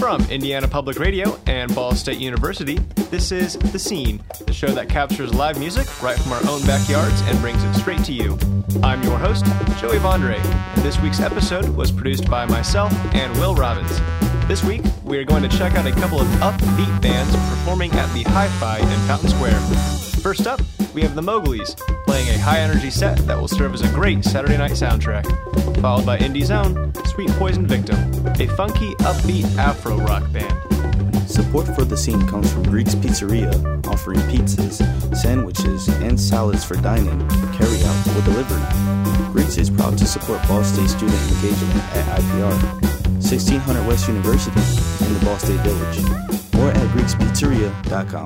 From Indiana Public Radio and Ball State University, this is The Scene, the show that captures live music right from our own backyards and brings it straight to you. I'm your host, Joey Vondre, and this week's episode was produced by myself and Will Robbins. This week, we are going to check out a couple of upbeat bands performing at the Hi-Fi in Fountain Square. First up, we have the Mowgli's, playing a high-energy set that will serve as a great Saturday night soundtrack, followed by Indie's own Sweet Poison Victim, a funky, upbeat Afro-rock band. Support for The Scene comes from Greek's Pizzeria, offering pizzas, sandwiches, and salads for dine-in, carry-out, or delivery. Greek's is proud to support Ball State student engagement at IPR, 1600 West University, in the Ball State Village, or at greekspizzeria.com.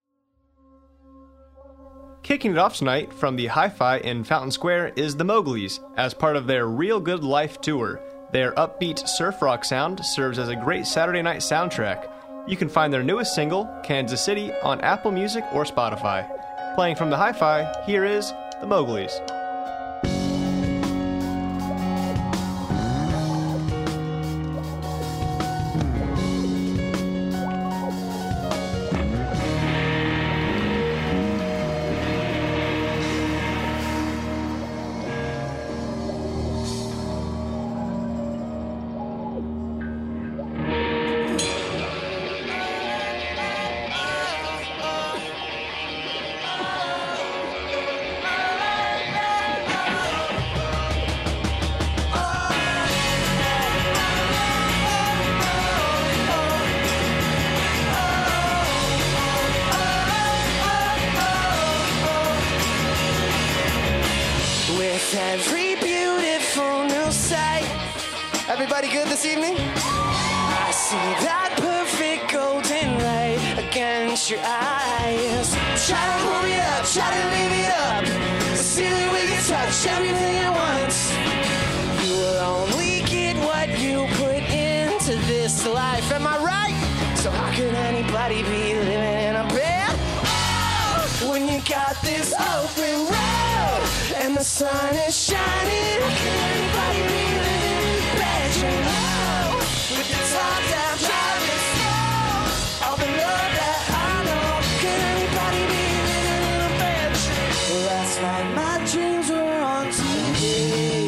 Kicking it off tonight from the Hi-Fi in Fountain Square is the Mowgli's, as part of their Real Good Life tour. Their upbeat surf rock sound serves as a great Saturday night soundtrack. You can find their newest single, Kansas City, on Apple Music or Spotify. Playing from the Hi-Fi, here is the Mowgli's. Every beautiful new sight. Everybody good this evening? I see that perfect golden light against your eyes. Try to pull me up, try to leave it up. See that we can touch everything at once. You will only get what you put into this life. Am I right? So how could anybody be living in a bed? Oh, when you got this open road and the sun is shining, how can anybody be living in a bedroom? Oh, with the top down, driving slow, all the love that I know, can anybody be living in a bedroom? Well, last night my dreams were on TV.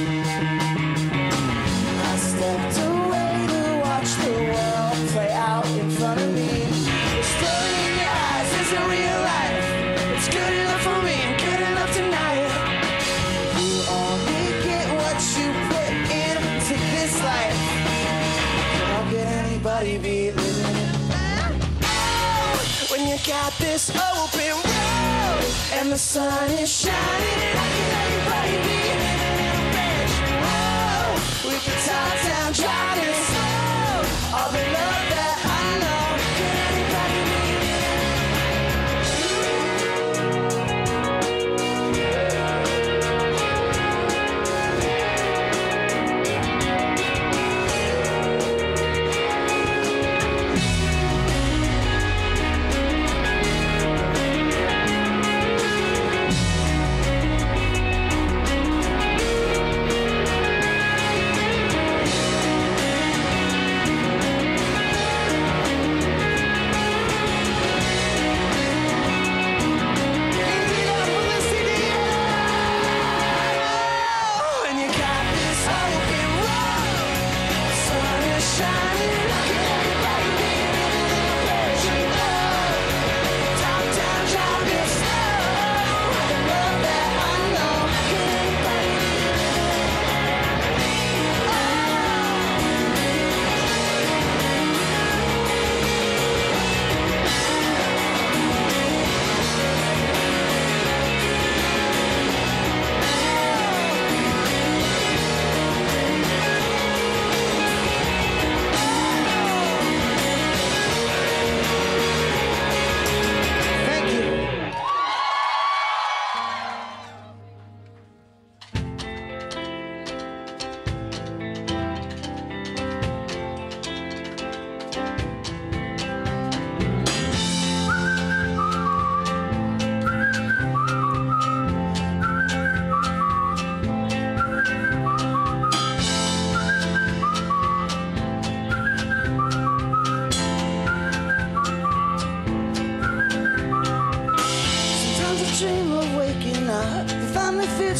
I stepped away to watch the world play out in front of me. The story in your eyes isn't real life. It's good enough for me and good enough tonight. You only get what you put into this life. How could anybody be living in when you got this open road and the sun is shining? How can anybody be living in a bedroom? Oh, with the top down, driving slow, all the love that I know. Can anybody be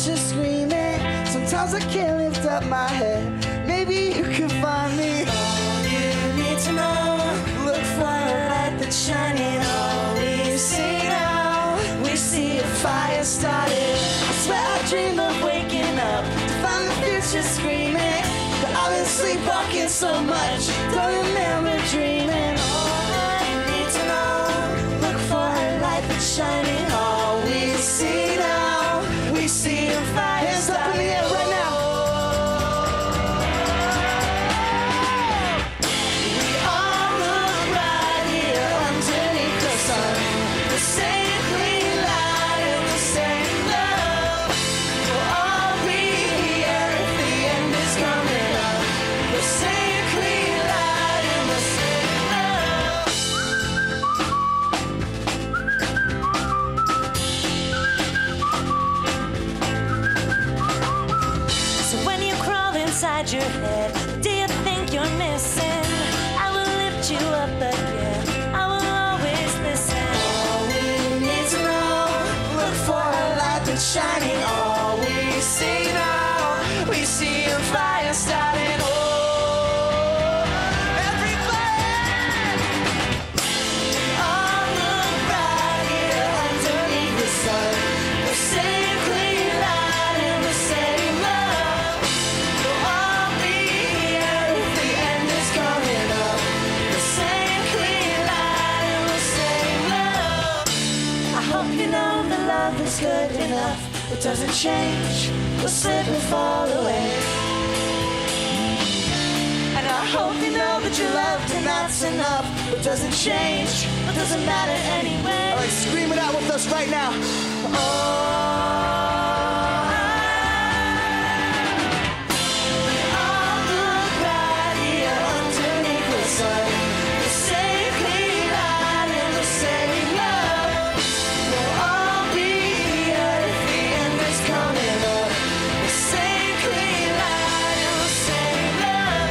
future screaming. Sometimes I can't lift up my head. Maybe you can find me. All you need to know, look for a light that's shining. All we see now, we see a fire started. I swear I dream of waking up to find the future screaming. But I've been sleepwalking so much, don't remember dreaming. All I need to know, look for a light that's shining. All we see now, we see a fire started. Hands up in the air right now. We all look right here underneath the sun. The same green light and the same love. We'll all be here if the end is coming up. The same green light and the same love. So when you crawl inside your head, do you think you're missing? I will lift you up again. I will always listen. All we need to know, look for a light that's shining. All we see now, we see a fire starting. Oh, everybody, all look right here underneath the sun. The same clean light and the same love. We'll all be here if the end is coming up. The same clean light and the same love. I hope you know that love is good enough. It doesn't change, we'll slip and fall away. And I hope you know that you're loved and that's enough. It doesn't change, it doesn't matter anyway. Alright, scream it out with us right now. We all look right here underneath the sun. The same clean light and the same love. We'll all be here if the end is coming up. The same clean light and the same love.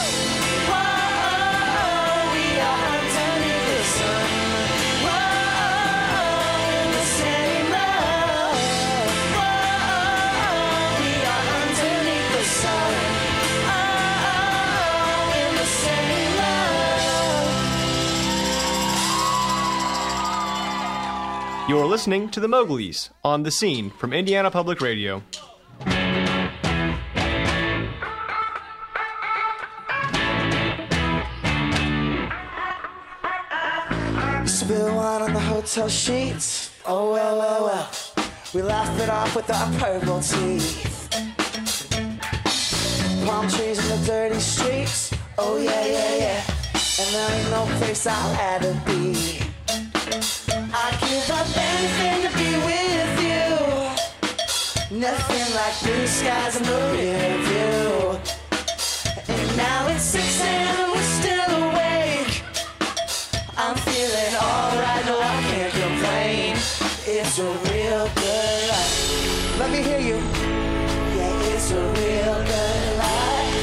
Whoa, we are underneath the sun. Whoa, in the same love. Whoa, we are underneath the sun. Oh, in the same love. You're listening to the Mowglis on The Scene from Indiana Public Radio. Spill wine on the hotel sheets. Oh well, well, well. We laugh it off with our purple teeth. Palm trees in the dirty streets. Oh yeah, yeah, yeah. And there ain't no place I'd rather be. I'd give up anything to be with you. Nothing like blue skies and the rear view. And now it's 6 a.m. we're still awake. I'm feeling alright, no I can't complain. It's a real good life. Let me hear you. Yeah, it's a real good life.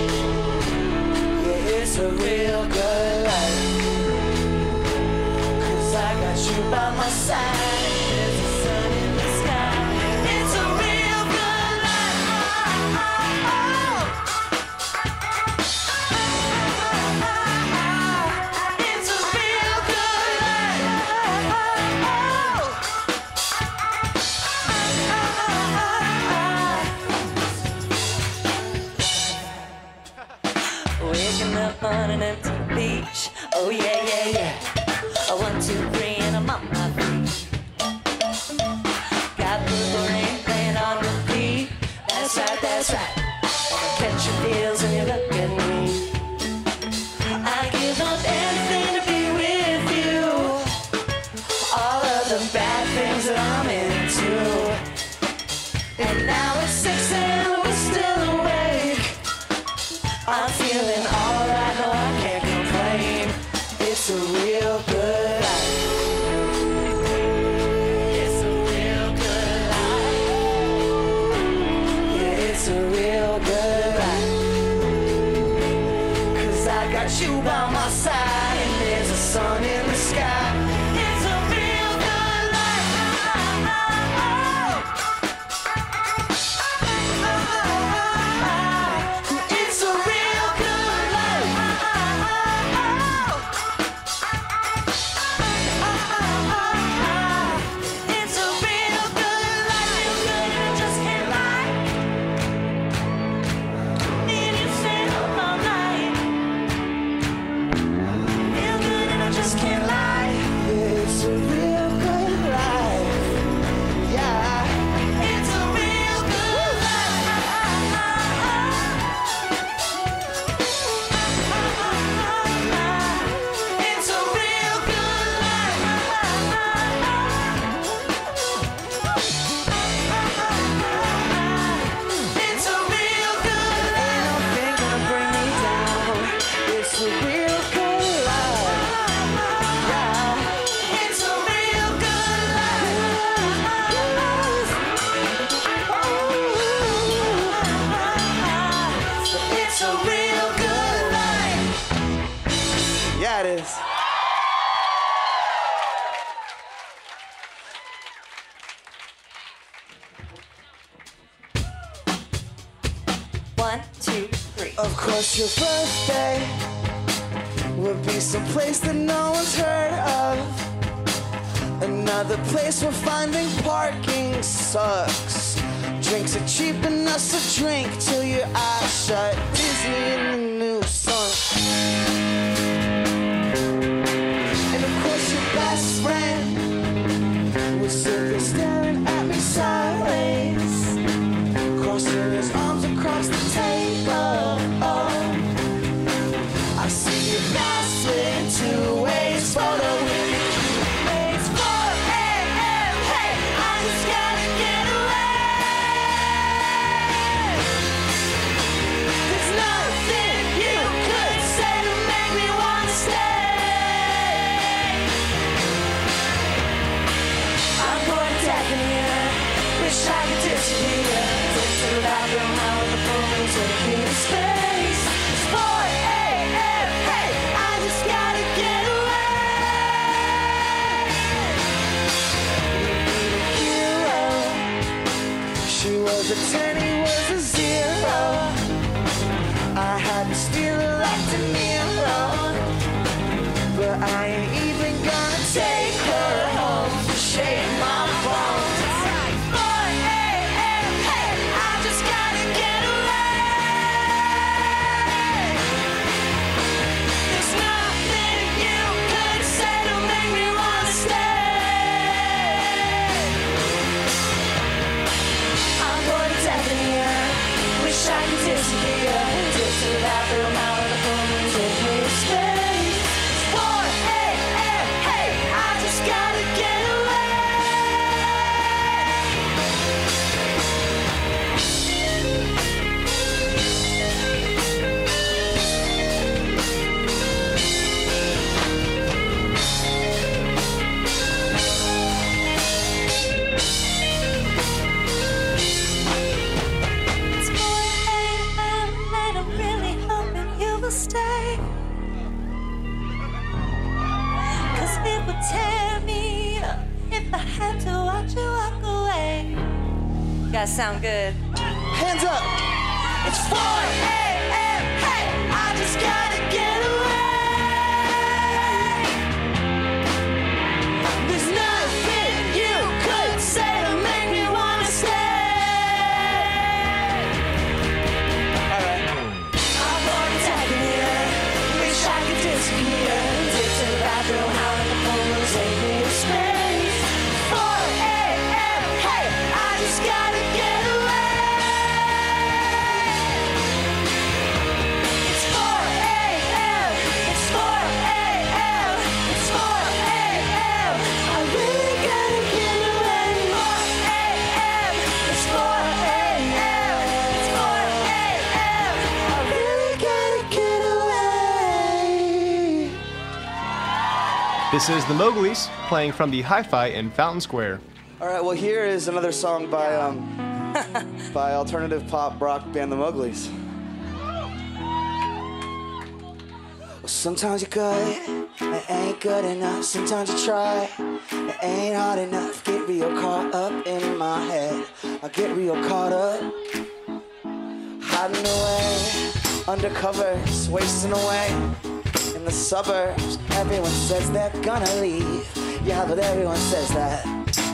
Yeah, it's a real good life. 'Cause I got you by my side. There's a sun in the sky. It's a real good life. It's a real good life. Waking up on an empty beach. Oh yeah, yeah, yeah. 1, 2, 3, and I'm on my feet. Got Purple Rain playing on repeat. That's right, that's right. I'm catching feels when you look at me. I give up anything to be with you. All of the bad things that I'm into. And now it's 6 a.m. we're still awake. I'm feeling alright, no I can't complain. It's a real good life. It's a real good life. Yeah, it's a real good life. 'Cause I got you by my side and there's a sun in the sky. It's a real good life. that is. One, two, three. Of course your birthday would be someplace that no one's heard of. Another place where finding parking sucks. Drinks are cheap enough, so drink till your eyes shut. Disney in the new song. And of course your best friend was sit there staring at me sideways, crossing his arms across the table. I see your glass in two ways, photo with your cuteface. 4 a.m. Hey, I just gotta get away. There's nothing you could say to make me wanna stay. I'm going Dagenham, wish I could disappear. Take to the bathroom, out of the phone, and take me to space. It's 4 a.m. Hey, I just gotta get away. Hero. She was a 10, he was a 0. I had to steal her like De Niro, but I ain't even gonna take her home to shave my bones. It's like 4 a.m. Hey, I just gotta get away. There's nothing you could say to make me wanna stay. I'm going to Dagenham, wish I could disappear. Dip to the bathroom, out of the phone, and take me to space. It's 4 a.m. Hey, I just gotta get away. It's 4 a.m. and I'm really hoping you will stay. 'Cause it would tear me up if I had to watch you walk away. You guys sound good. Hands up. It's 4 a.m. Hey, I just gotta get away. There's nothing you could say to make me wanna stay. All right. I'm going to Dagenham, wish I could disappear. Dip to the bathroom, out of the phone, and take me to space. 4 a.m. Hey, I just gotta get away. It's 4 a.m. It's 4 a.m. It's 4 a.m. I really gotta get away. 4 a.m. It's 4 a.m. It's 4 a.m. I really gotta get away. This is the Mowgli's playing from the Hi-Fi in Fountain Square. All right, well, here is another song by by alternative pop rock band The Mowgli's. Well, sometimes you're good, it ain't good enough. Sometimes you try, it ain't hard enough. Get real caught up in my head. I get real caught up, hiding away, undercovers, wasting away in the suburbs. Everyone says they're gonna leave. Yeah, but everyone says that.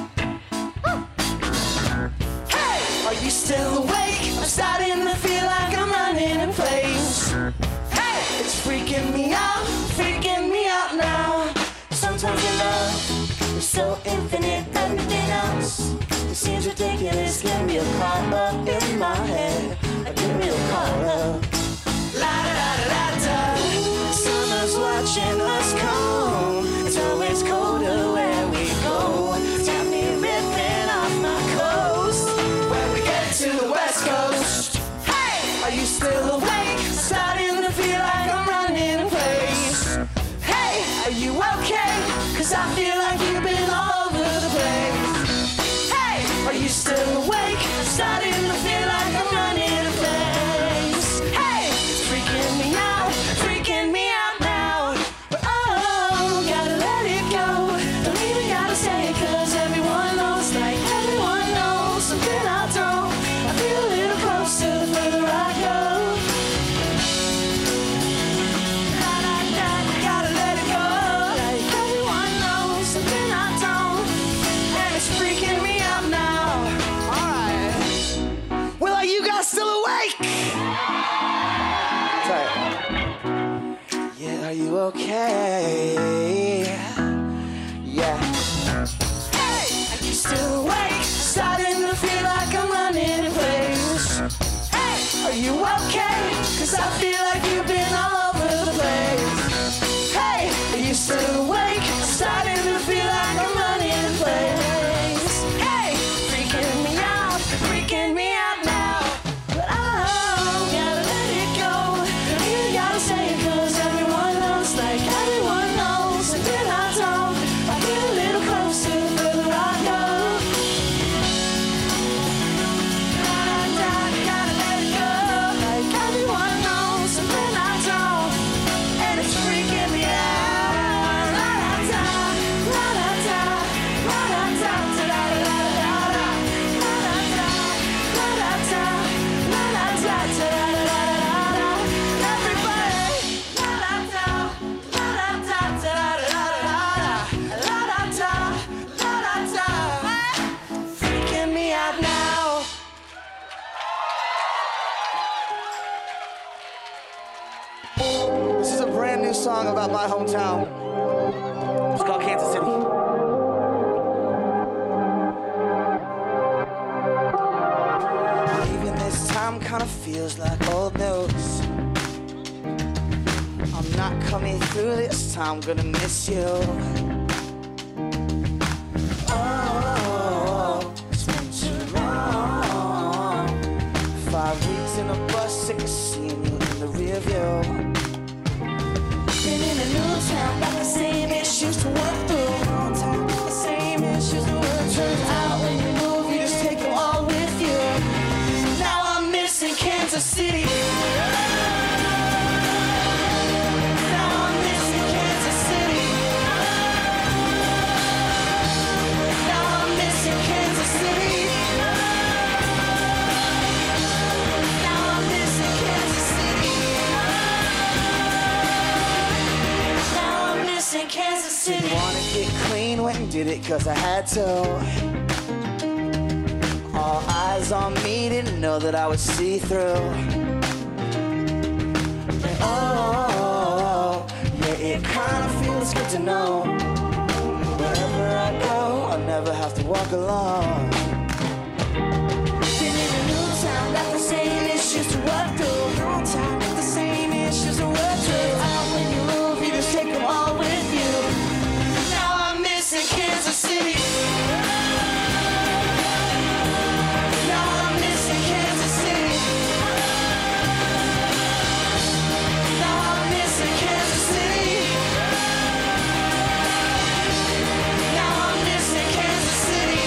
Hey, are you still awake? I'm starting to feel like I'm running in place. Hey, it's freaking me out now. Sometimes your love is so infinite, everything else it seems ridiculous. Get real caught up in my head. I get real caught up. La da da da da da. Summer's watching us come. It's always colder where we go. Tell me ripping off my clothes when we get to the West Coast. Hey, are you still awake? Starting to feel like I'm running in place. Hey, are you okay? 'Cause I feel like you've been all over the place. Hey, are you still awake? Starting to feel like I'm running you okay? Yeah. Hey, I used to wake, starting to feel like I'm running in place. Hey, are you okay? 'Cause I feel like you've been all over the place. Hey, I used to wake, starting to feel like I'm running in place. Hey, freaking me out now. But I gotta let it go. You gotta say it 'cause everyone knows, like everyone knows. And then I don't, I get a little closer the further I go. Gotta let it go. Like everyone knows, and then I don't. And it's freaking me out. La-da-da, la-da-da, la-da-da, da-da-da-da-da. La-da-da, la-da-da, la-da-da, da-da-da-da-da. Everybody, la-da-da, la-da-da, da-da-da-da-da. La-da-da, la-da-da. Freaking me out now. This is a brand new song about my hometown. It's called Kansas City. Leaving this time kind of feels like old news. I'm not coming through this time, gonna miss you. Oh, it's been too long. 5 weeks in a bus, sick of seeing you in the rear view. Been in a new town, got the same issues to work through. The same issues to work through. Turns out when you move, you just take them all with you. Now I'm missing Kansas City. Now I'm missing Kansas City. Now I'm missing Kansas City. Now I'm missing Kansas City. Now I'm missing Kansas City. Didn't wanna get clean, went and did it 'cause I had to. All eyes on me, didn't know that I would see through. And oh, yeah, it kinda feels good to know. Wherever I go, I'll never have to walk alone. Been in a new town, got the same issues to work through. New town, got the same issues to work through. Out when you move, you just take them all with you. Now I'm missing Kansas City. Now I'm missing Kansas City. Now I'm missing Kansas City. Now I'm missing Kansas City.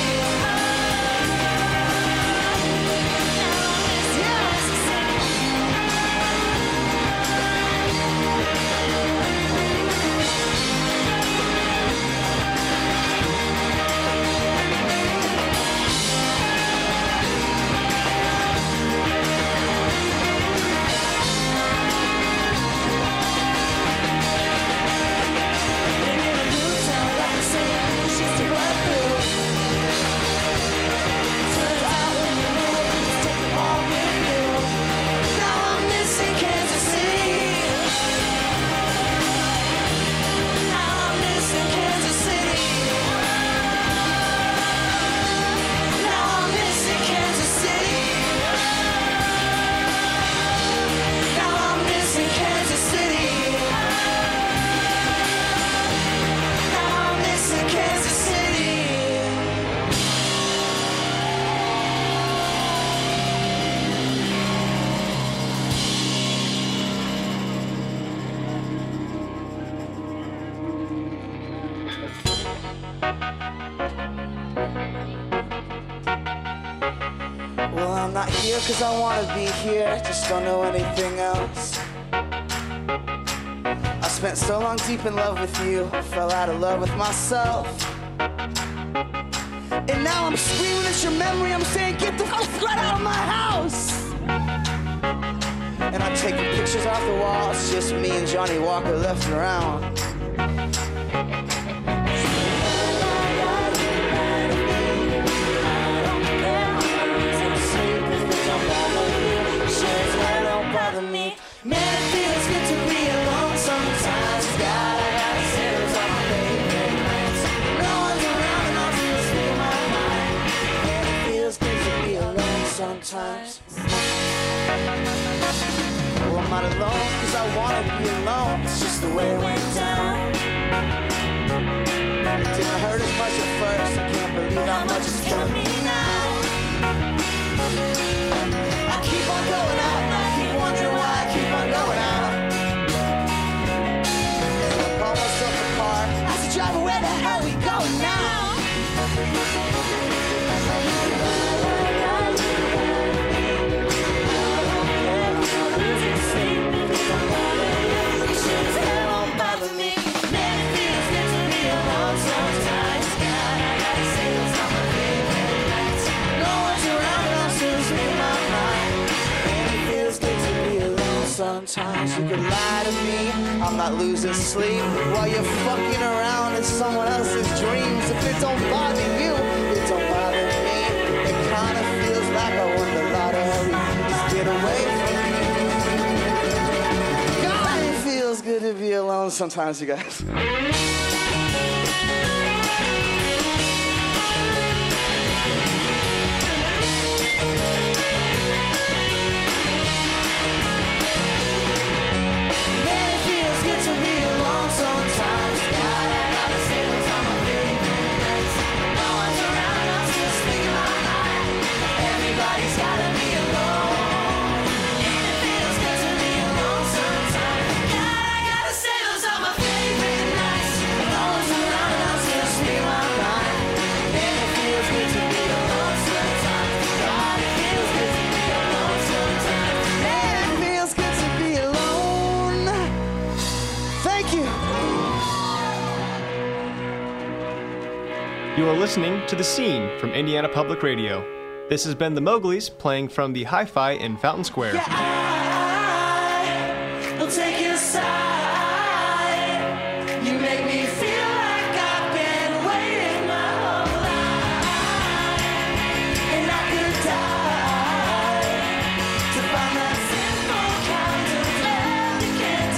Well, I'm not here 'cause I wanna be here, just don't know anything else. I spent so long deep in love with you, fell out of love with myself. And now I'm screaming at your memory, I'm saying get the fuck out of my house. And I'm taking pictures off the wall, it's just me and Johnny Walker left around. Man, it feels good to be alone sometimes. not alone, cause I wanna be alone. It's just the way it went down. It didn't hurt as much at first. I can't believe how much it's killing me now. I keep on going out, I keep wondering why I keep on going out. I call myself a car, I said, driver, where the hell we going now? Sometimes you can lie to me, I'm not losing sleep while you're fucking around in someone else's dreams. If it don't bother you, it don't bother me. It kinda feels like I won the lottery. Just get away from me. God, it feels good to be alone sometimes, you guys. You are listening to The Scene from Indiana Public Radio. This has been the Mowglis playing from the Hi-Fi in Fountain Square. Yeah, I'll take your side. You make me feel like I've been waiting my whole life. And I could die to find that simple kind of love you can't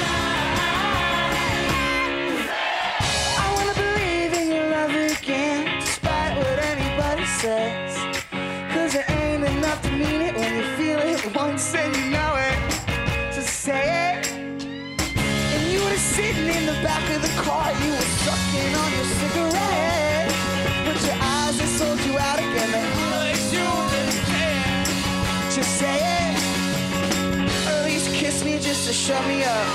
deny. I wanna believe in your love again, despite what anybody says. Cause it ain't enough to mean it when you feel it once and you know it. So say it. And you were sitting in the back of the car, you were sucking on your cigarette. But your eyes, they sold you out again, they hurt you again. Just say it. Or at least kiss me just to shut me up.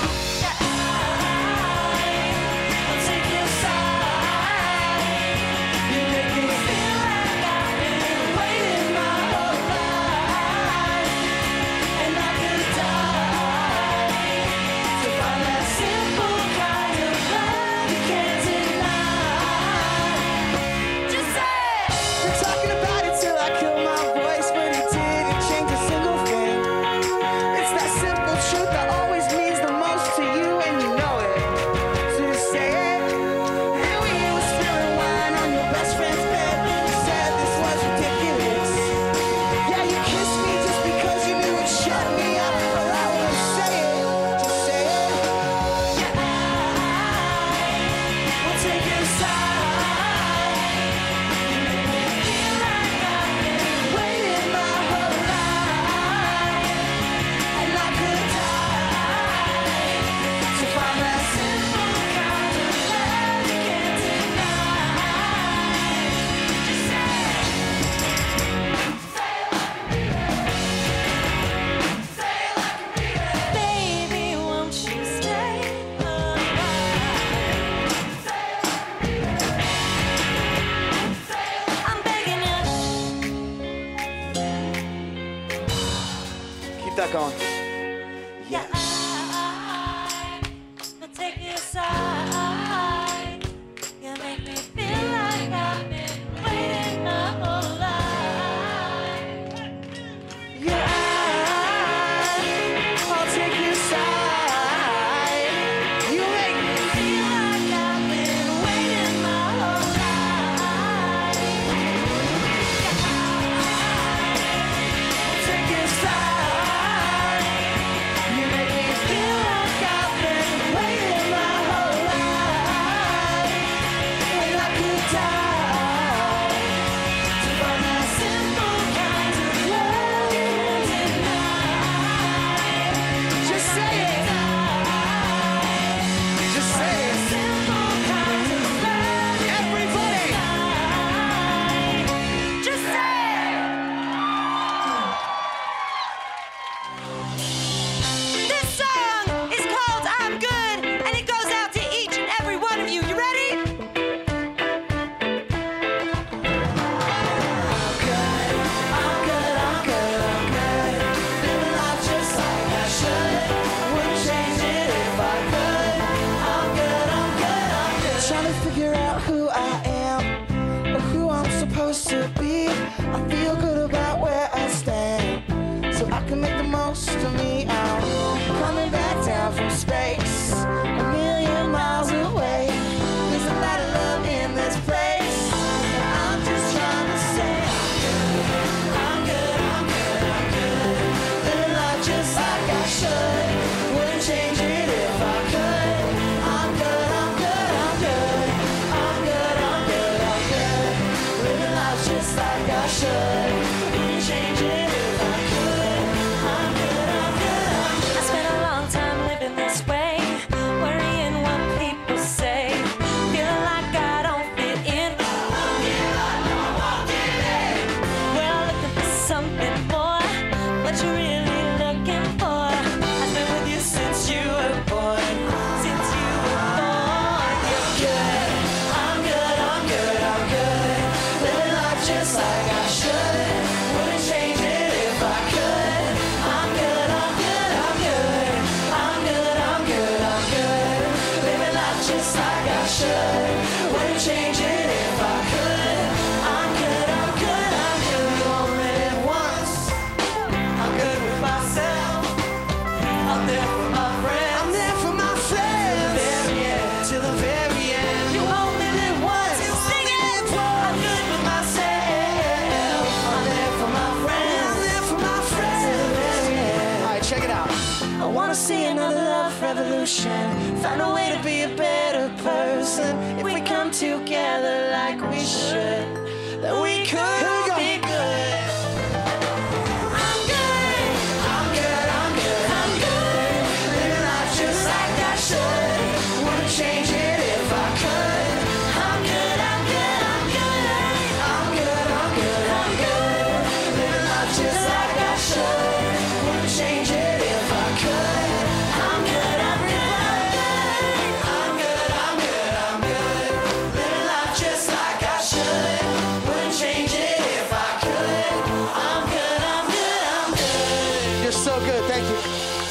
I'll take your side. You make me feel like I've been waiting my whole life. And I could die to find that simple kind of love you can't deny. Just say it. We're talking about it till I kill my voice, but it didn't change a single thing. It's that simple truth that always means the most to you, and you know it. So just say it. And we was spilling wine on your best friend's bed. You said this was ridiculous. Yeah, you kissed me just because you knew it shut me up. But I won't say it. Just say it. Yeah, we'll take your side. You make me feel like I've been waiting my whole life. And I could die to find that simple kind of love you can't deny. Just say it. Say it like you mean it. Say it like you mean it. Baby, won't you stay a while? Say it like you mean it. Say it like I'm begging you. Keep that going. Yeah, I'll take your side. You make me feel like I've been waiting my whole life. Yeah, I'll take your side. You make me Feel like I've been waiting my whole life. take your side. wouldn't change it if I could. I'm good, I'm good, I'm good. Only live once. I'm good with myself. I'm there for my friends. I'm there for my friends. To the very end. You only live once. You sing it. I'm good with myself. I'm there for my friends. I'm there for my friends. To the very end. All right, check it out. I wanna see another love revolution. Find a way to be a better person. If we come together like we should, then we could be good. I'm good. I'm good. I'm good. I'm good. Living life just like I should. Wouldn't change it if I could. I'm good. I'm good. I'm good. I'm good. I'm good. I'm good. Living life just like I should. Wouldn't change it if I could. I'm good. I'm good. I'm good. I'm good. I'm good. Living life just like I should. Wouldn't change it if I could. I'm good. I'm good. I'm good. You're so good. Thank you.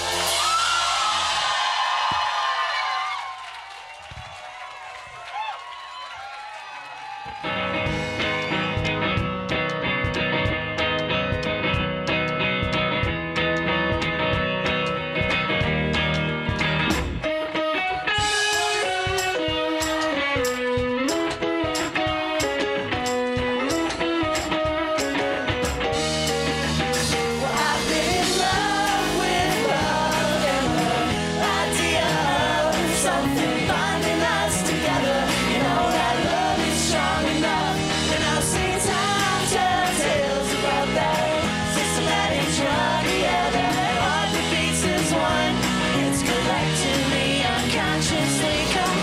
I've been in love with love and the idea of something binding us together. You know that love is strong enough, and I've seen time tell tales about that systematic drug. Yeah, that heart that beats as one. It's collectively, unconsciously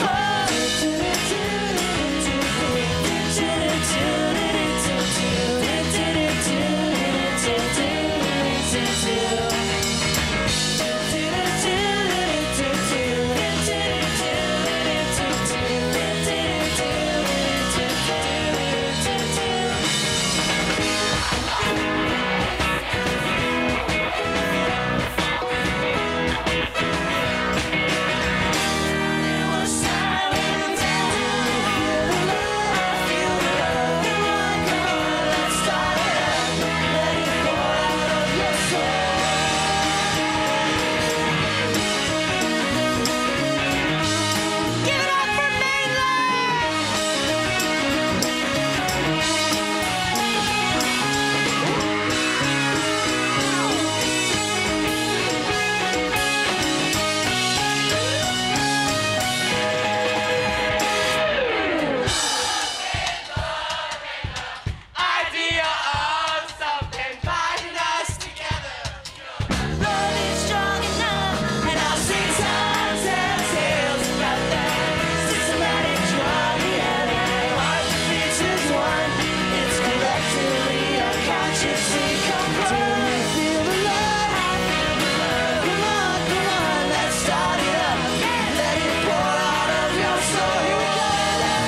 idea of something binding us together. Love is strong enough, and I've seen time tell tales about that systematic drug. Yeah, that heart that beats as one. It's collectively, unconsciously composed. Do you feel the love? Come on, come on, let's start it up. Let it pour out of your soul. Here we go.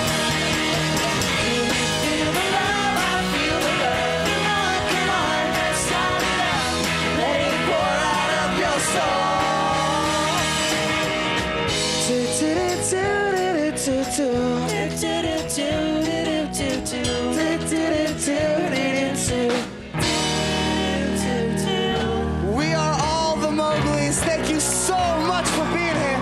Do you feel the love? I feel the love. Come on, let's start it up. Let it pour out of your soul. We are all the Mowglis. Thank you so much for being here.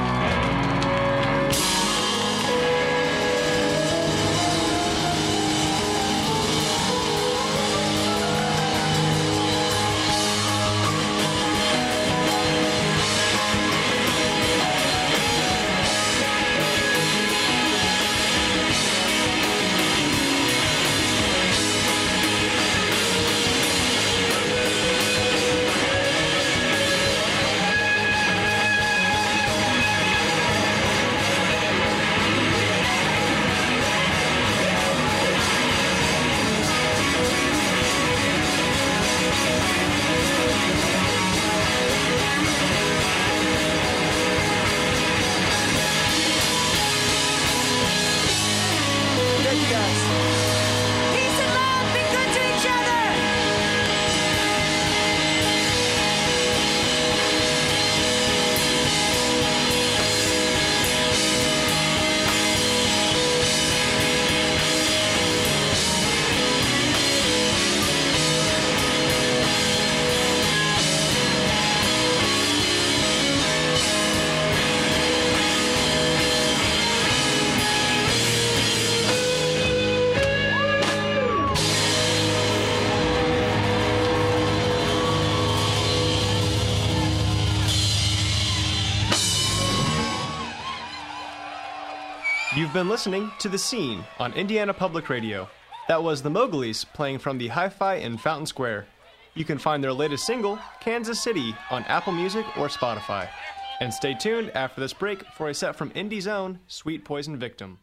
You've been listening to The Scene on Indiana Public Radio. That was the Mowgli's playing from the Hi-Fi in Fountain Square. You can find their latest single, Kansas City, on Apple Music or Spotify. And stay tuned after this break for a set from Indie's own Sweet Poison Victim.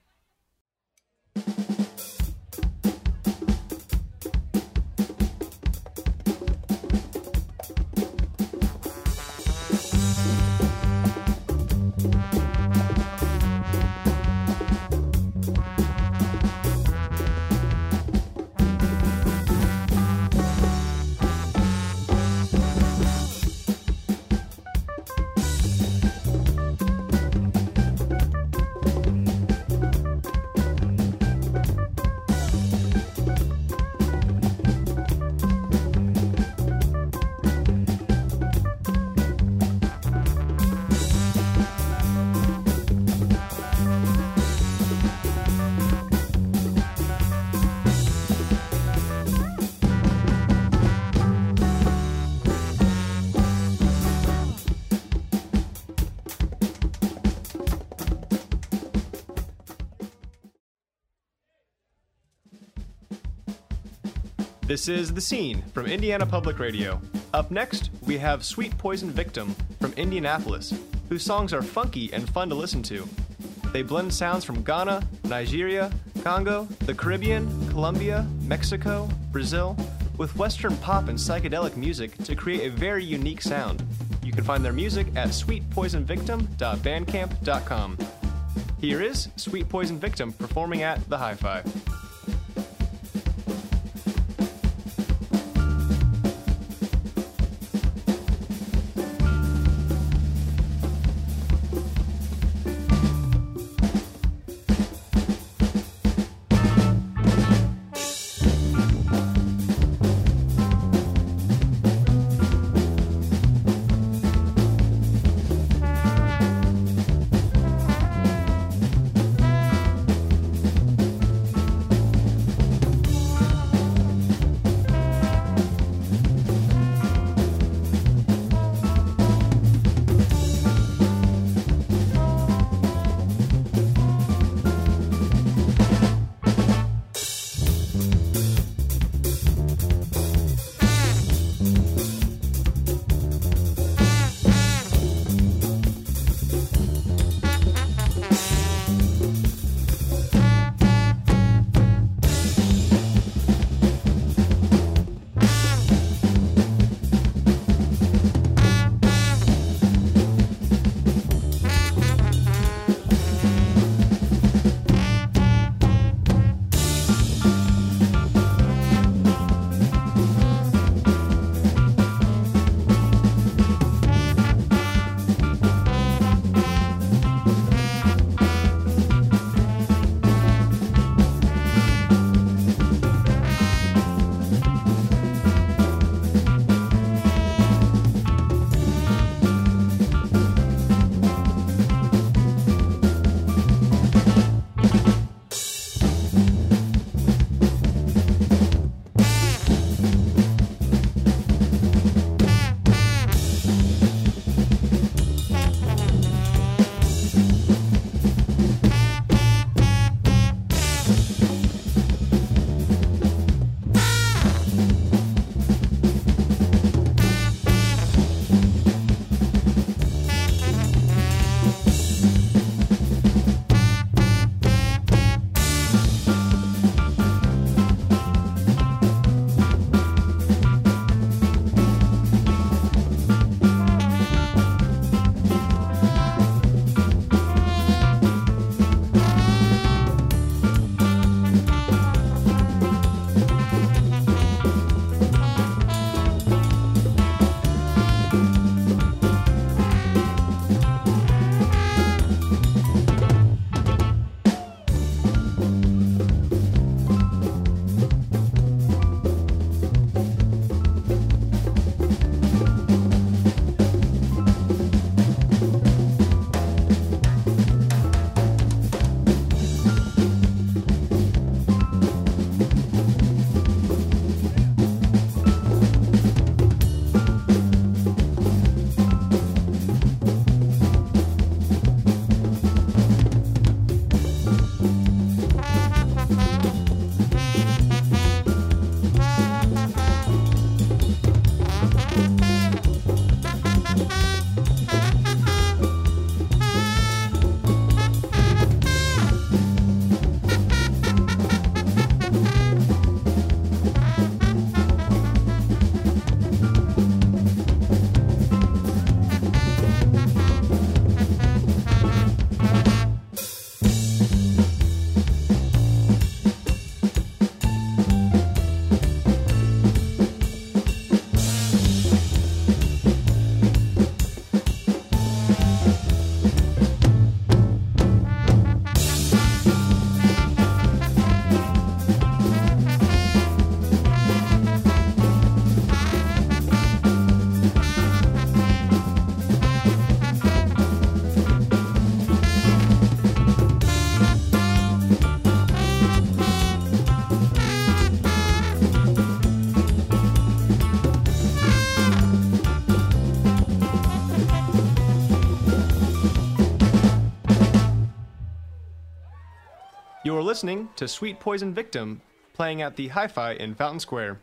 This is The Scene from Indiana Public Radio. Up next, we have Sweet Poison Victim from Indianapolis, whose songs are funky and fun to listen to. They blend sounds from Ghana, Nigeria, Congo, the Caribbean, Colombia, Mexico, Brazil, with Western pop and psychedelic music to create a very unique sound. You can find their music at sweetpoisonvictim.bandcamp.com. Here is Sweet Poison Victim performing at the Hi-Fi. You're listening to Sweet Poison Victim, playing at the Hi-Fi in Fountain Square.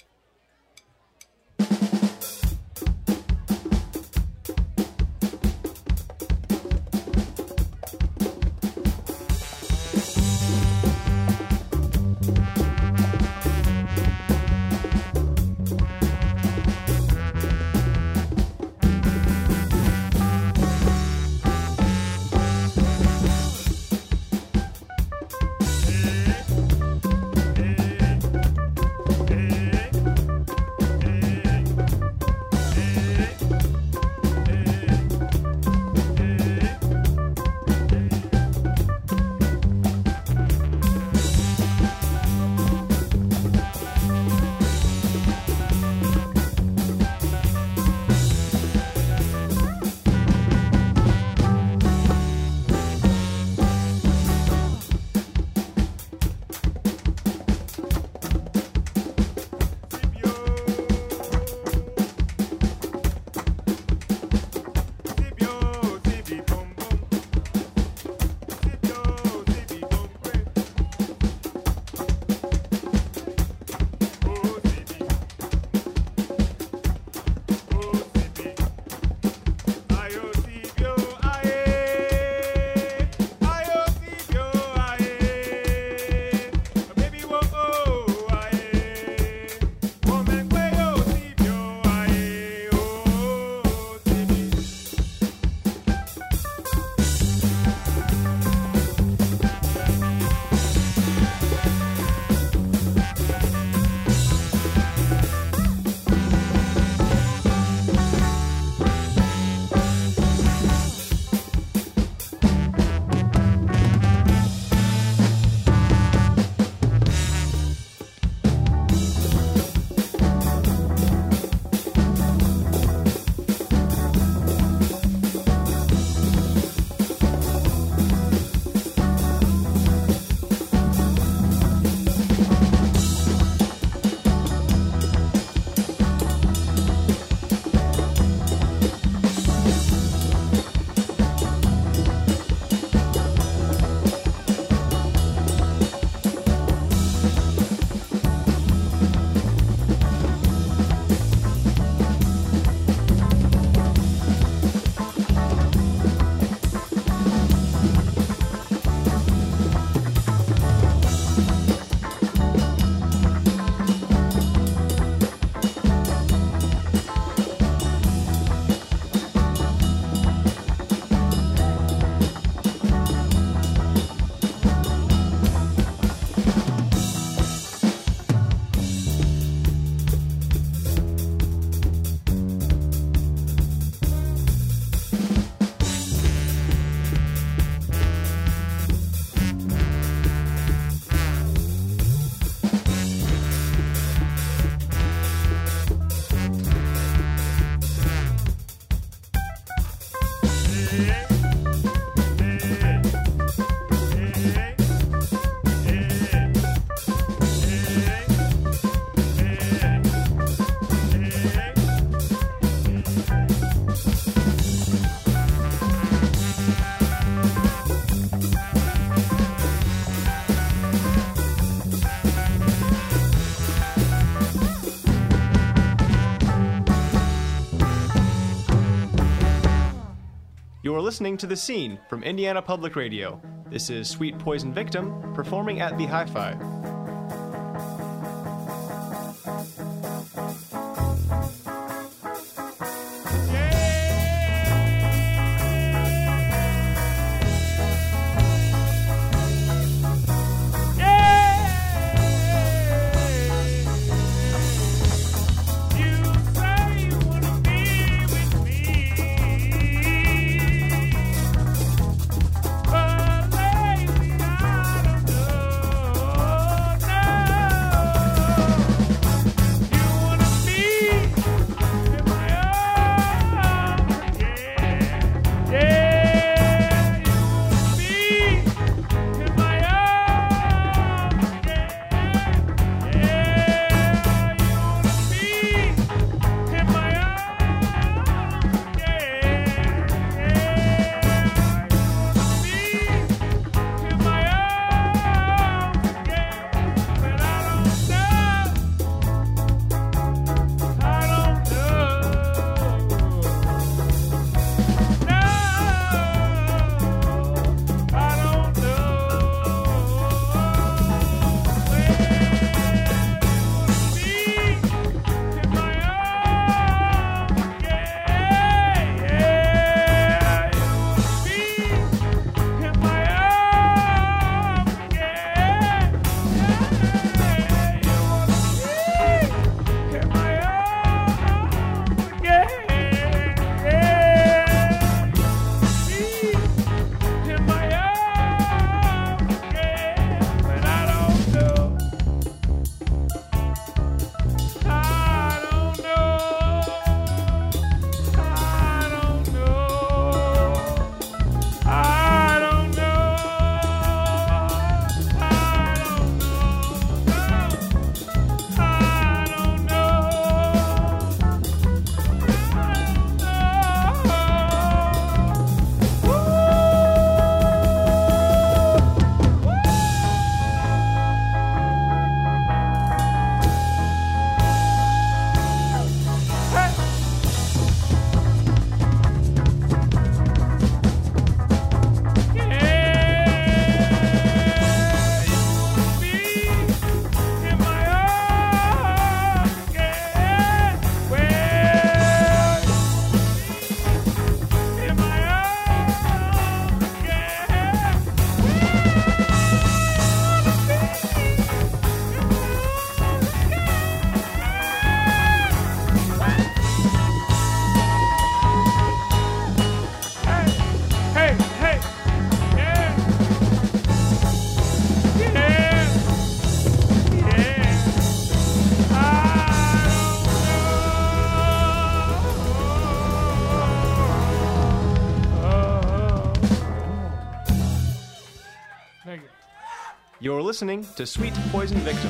You're listening to The Scene from Indiana Public Radio. This is Sweet Poison Victim performing at the Hi-Fi. But lately I don't know. You're listening to Sweet Poison Victim.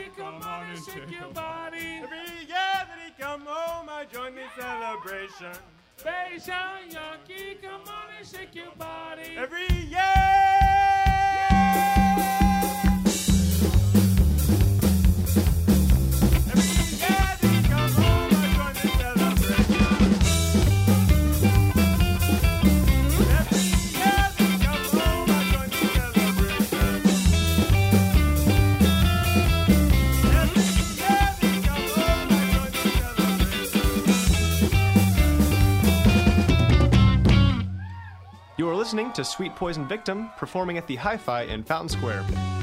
come on and shake your body. Every year that he come home, I join the celebration. Beijão Yankee, come on and shake your body. Every year. You are listening to Sweet Poison Victim performing at the Hi-Fi in Fountain Square.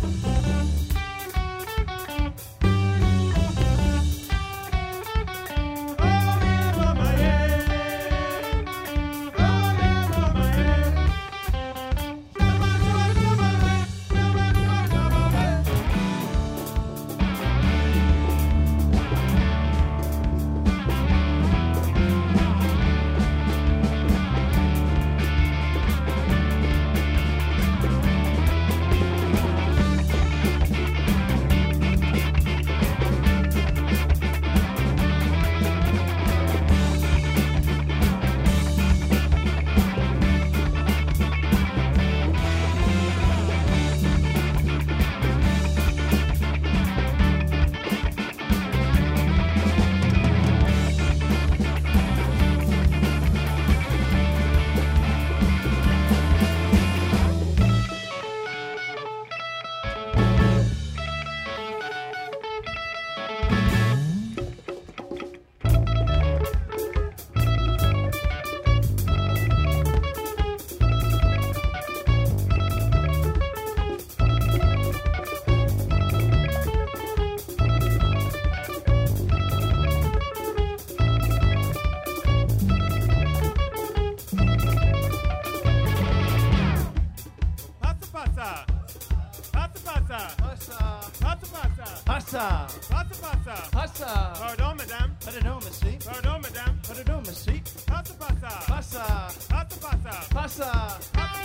Pardon, madame. Pardon, monsieur. Pardon, madame. Pardon, monsieur. Passa, passa. Passa. Passa, passa. Passa.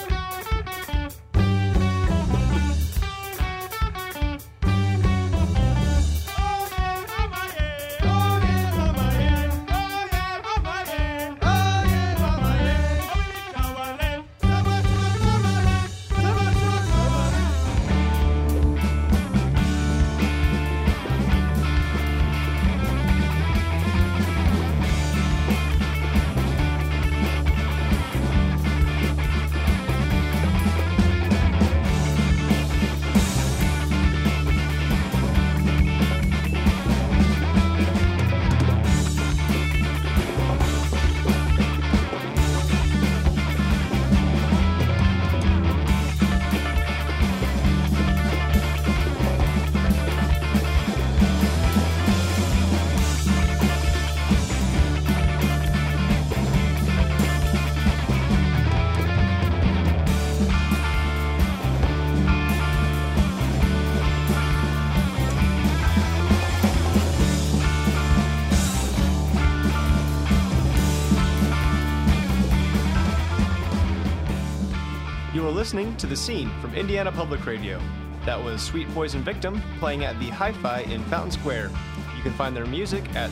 You are listening to The Scene from Indiana Public Radio. That was Sweet Poison Victim playing at the Hi-Fi in Fountain Square. You can find their music at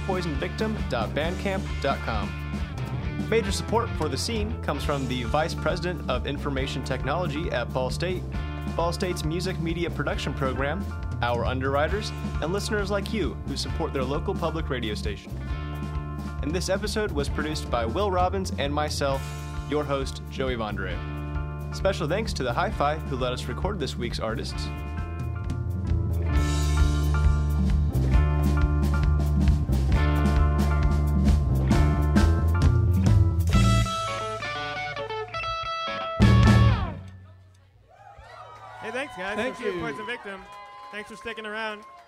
sweetpoisonvictim.bandcamp.com. Major support for The Scene comes from the Vice President of Information Technology at Ball State, Ball State's Music Media Production Program, our underwriters, and listeners like you who support their local public radio station. And this episode was produced by Will Robbins and myself, your host, Joey Vondre. Special thanks to the Hi-Fi who let us record this week's artists. Hey, thanks, guys. Thank for Sweet you. Poison Victim. Thanks for sticking around.